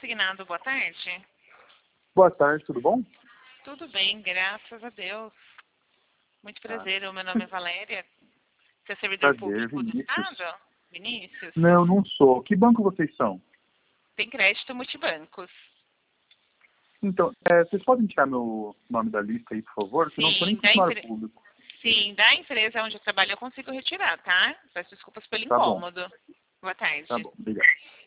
Consignado, boa tarde. Boa tarde, tudo bom? Tudo bem, graças a Deus. Muito prazer, o meu nome é Valéria. Você é servidor Prazer, público do Vinícius. Estado? Vinícius? Não, não sou. Que banco vocês são? Tem crédito multibancos. Então, vocês podem tirar meu nome da lista aí, por favor? Que eu não sou nem funcionário público. Sim, da empresa onde eu trabalho eu consigo retirar, tá? Peço desculpas pelo Tá bom, incômodo. Boa tarde. tá bom. Obrigado.